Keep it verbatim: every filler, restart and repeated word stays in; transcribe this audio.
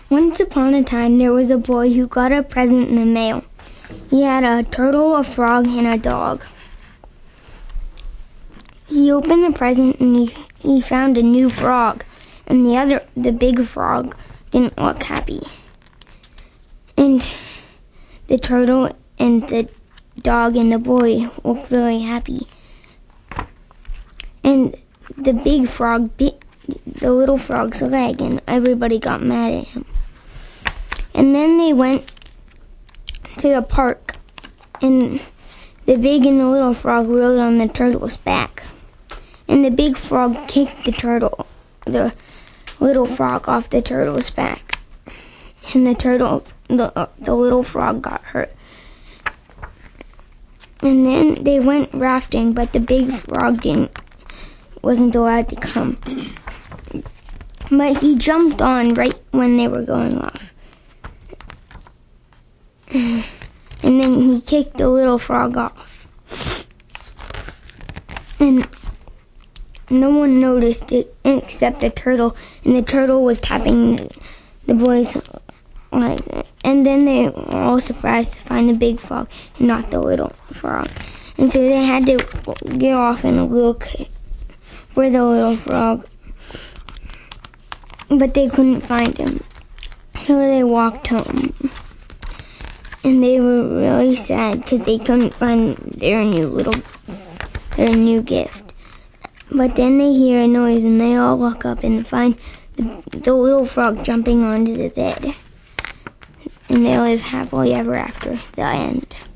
Once upon a time, there was a boy who got a present in the mail. He had a turtle, a frog, and a dog. He opened the present and he, he found a new frog, and the other, the big frog, didn't look happy. And the turtle and the dog and the boy looked really happy. And the big frog bit the little frog's leg, and everybody got mad at him. And then they went to the park, and the big and the little frog rode on the turtle's back. And the big frog kicked the turtle, the little frog, off the turtle's back. And the turtle, the, uh, the little frog got hurt. And then they went rafting, but the big frog didn't, wasn't allowed to come. But he jumped on right when they were going off. And then he kicked the little frog off. And no one noticed it except the turtle, and the turtle was tapping the boy's legs. And then they were all surprised to find the big frog and not the little frog. And so they had to get off and look for the little frog, but they couldn't find him. So they walked home. And they were really sad because they couldn't find their new little, their new gift. But then they hear a noise and they all look up and find the, the little frog jumping onto the bed. And they live happily ever after. The end.